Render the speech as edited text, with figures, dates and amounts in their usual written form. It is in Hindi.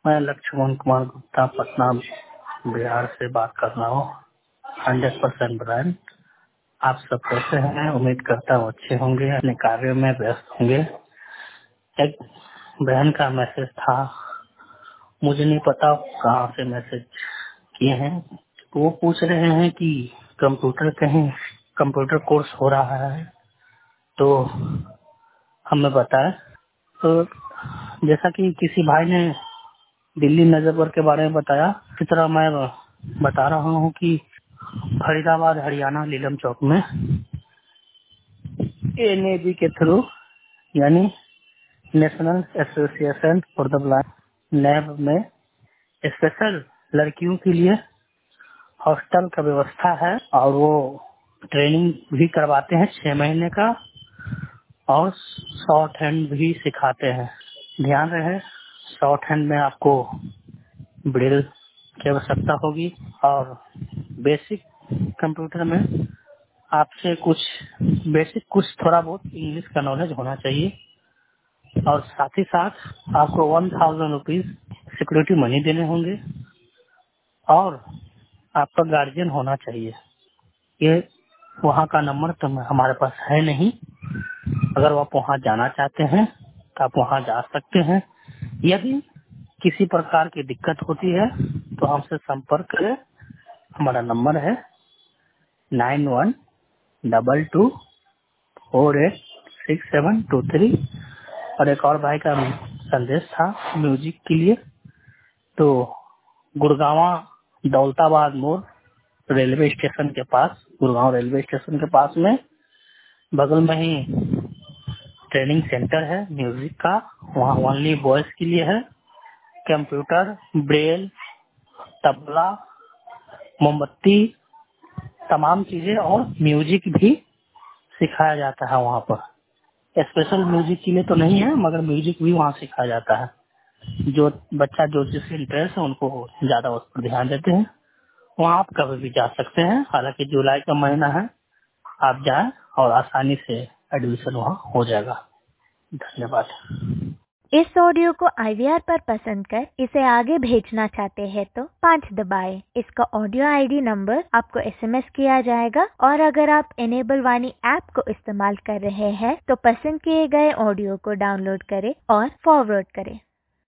मैं लक्ष्मण कुमार गुप्ता पटना बिहार से बात कर रहा हूँ। 100% ब्रांड। आप सब कैसे हैं? उम्मीद करता हूँ अच्छे होंगे, अपने कार्य में व्यस्त होंगे। एक बहन का मैसेज था, मुझे नहीं पता कहाँ से मैसेज किए हैं। वो पूछ रहे हैं कि कंप्यूटर कोर्स हो रहा है तो हमें बताएं। तो जैसा कि किसी भाई ने दिल्ली नजरबर के बारे में बताया, इसी तरह मैं बता रहा हूँ कि फरीदाबाद हरियाणा लीलम चौक में एनएबी के थ्रू यानी national association for the blind NAB में स्पेशल लड़कियों के लिए हॉस्टल का व्यवस्था है और वो ट्रेनिंग भी करवाते हैं 6 महीने का और शॉर्ट हैंड भी सिखाते हैं। ध्यान रहे, शॉर्ट हैंड में आपको ब्रेल की आवश्यकता होगी और बेसिक कंप्यूटर में आपसे कुछ थोड़ा बहुत इंग्लिश का नॉलेज होना चाहिए और साथ ही साथ आपको 1000 रुपीज सिक्योरिटी मनी देने होंगे और आपका गार्जियन होना चाहिए। ये वहाँ का नंबर तो हमारे पास है नहीं। अगर आप वहाँ जाना चाहते हैं तो आप वहाँ जा सकते हैं। यदि किसी प्रकार की दिक्कत होती है तो हमसे संपर्क करें। हमारा नंबर है 9122486723। और एक और भाई का संदेश था म्यूजिक के लिए, तो गुड़गांव दौलताबाद मोड़ रेलवे स्टेशन के पास, गुड़गांव रेलवे स्टेशन के पास में बगल में ही ट्रेनिंग सेंटर है म्यूजिक का। वहाँ ओनली बॉयज के लिए है। कंप्यूटर, ब्रेल, तबला, मोमबत्ती, तमाम चीजें और म्यूजिक भी सिखाया जाता है वहाँ पर। स्पेशल म्यूजिक के लिए तो नहीं है, मगर म्यूजिक भी वहाँ सिखाया जाता है। जो बच्चा जो जिससे इंटरेस्ट है उनको ज्यादा उस पर ध्यान देते हैं। वहाँ आप कभी भी जा सकते हैं। हालांकि जुलाई का महीना है, आप जाएं और आसानी से एडमिशन वहाँ हो जाएगा। धन्यवाद। इस ऑडियो को IVR पर पसंद कर इसे आगे भेजना चाहते हैं तो 5 दबाएं। इसका ऑडियो ID नंबर आपको SMS किया जाएगा और अगर आप इनेबल वाणी ऐप को इस्तेमाल कर रहे हैं तो पसंद किए गए ऑडियो को डाउनलोड करें और फॉरवर्ड करें।